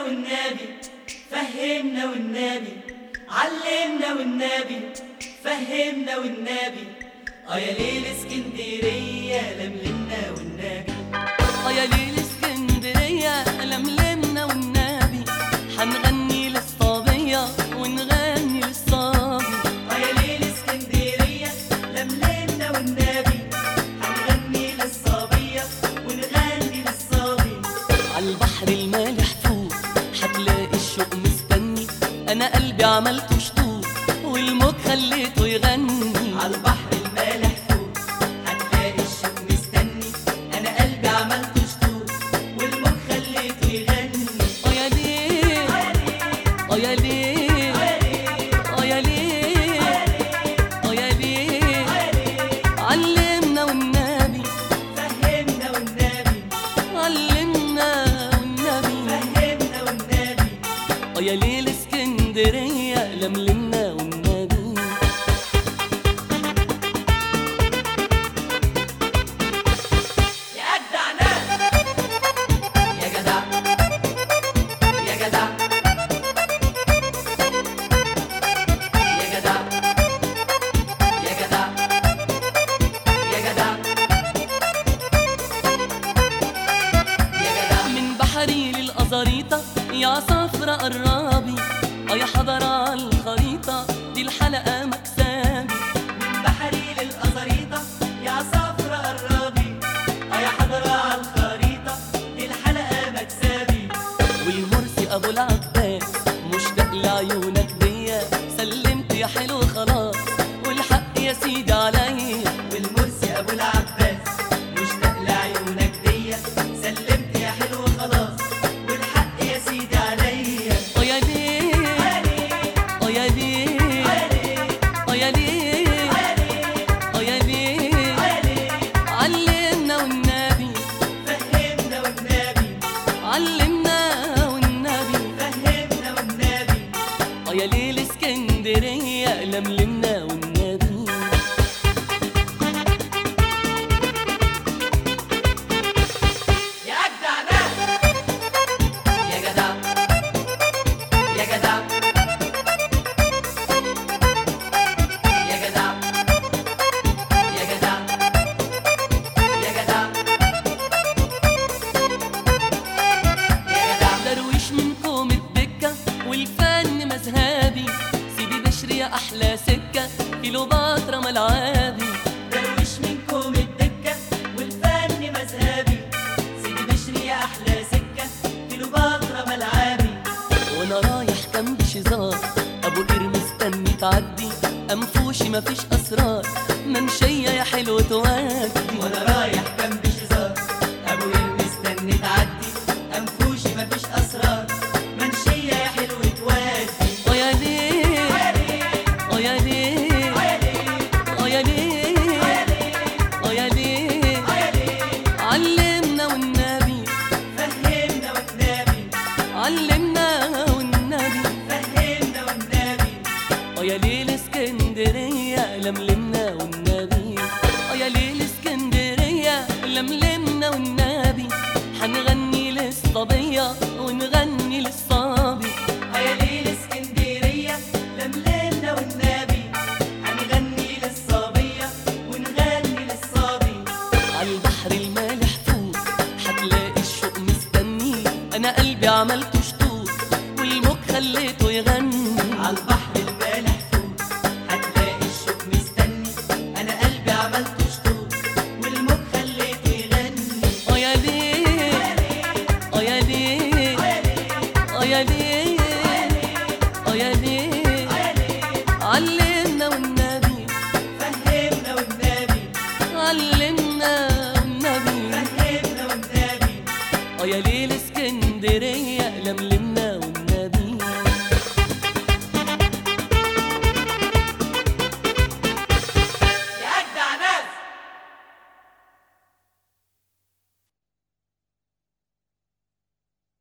والنبي فهمنا والنبي علمنا والنبي فهمنا والنبي يا ليل اسكندرية لملمنا والنبي يا ليل اسكندرية لملمنا والنبي حنغني للصبية ونغني للصبي يا ليل اسكندرية لملمنا والنبي حنغني للصبية ونغني للصبي عالبحر المالح فوق حتلاقي الشوق مستني انا قلبي عملته شطوط والموج خليته يغني عالبحر المالح فوق هتلاقي الشوق مستني انا قلبي عملته شطوط والموج خليته يغني يا ليل يا ليل يا ليل يا ليل علمنا والنبي فهمنا والنبي علمنا والنبي فهمنا والنبي يا ليل اسكندرية لملمنا والنبي يا أجدع ناس يا جدع يا جدع يا جدع يا جدع يا جدع يا جدع من بحري للأزاريطة يا صفرة قرابي يا حضرة عالخريطة دي الحلقة مكسبي من بحري للأزاريطة يا صفرة قرابي يا حضرة عالخريطة دي الحلقة مكسبي والمرسي أبو العباس مشتاق لعيونك ديا سلمت يا حلو خلاص والحق يا سيدي عليا والمرسي أبو العباس مشتاق لعيونك ديا سلمت يا حلو خلاص والحق يا سيدي عليا يا ليل يا ليل يا ليل يا ليل علمنا والنبي فهمنا والنبي علمنا والنبي فهمنا والنبي يا ليل اسكندرية لملمنا والنبي يا أجدع ناس يا جدع يا جدع يا جدع يا جدع يا جدع يا جدع درويش منكم الدكة والفن مذهبي سيدي بشري يا أحلى سكة كيلوباترا ملعبي درويش منكم الدكة والفن مذهبي سيدي بشري يا أحلى سكة كيلوباترا ملعبي وانا رايح كام بشزار ابو قير مستني تعدي انفوشي مفيش اسرار منشية يا حلو تودي وانا رايح جنب شزار ابو قير مستني تعدي انفوشي مفيش اسرار منشيه يا حلو تودي يا ليل يا ليل يا ليل يا ليل علمنا والنبي فهمنا والنبي علمنا والنبي فهمنا والنبي يا ليل اسكندرية لملمنا والنبي يا ليل اسكندرية لملمنا والنبي حنغني للصبية ونغني للصبي يا ليل اسكندريه لملمنا والنبي هنغني للصبيه ونغني للصبي عالبحر المالح فوق حتلاقي الشوق مستني انا قلبي عملته شطوط والموج خليته يغني عالبحر المالح فوق هتلاقي الشوق مستني انا قلبي عملته شطوط والموج خليته يغني يا ليل يا ليل يا ليل يا ليل علمنا والنبي فهمنا والنبي علمنا والنبي فهمنا والنبي يا ليل اسكندرية لملمنا